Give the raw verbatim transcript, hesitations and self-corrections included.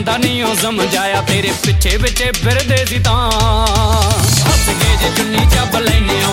ਦਾ ਨਹੀਂ ਉਹ ਸਮਝਾਇਆ ਤੇਰੇ ਪਿੱਛੇ ਪਿੱਛੇ ਫਿਰਦੇ ਸੀ ਤਾਂ ਹੱਸ ਕੇ ਜੇ ਚੁੰਨੀ ਚੱਬ ਲੈਨੇ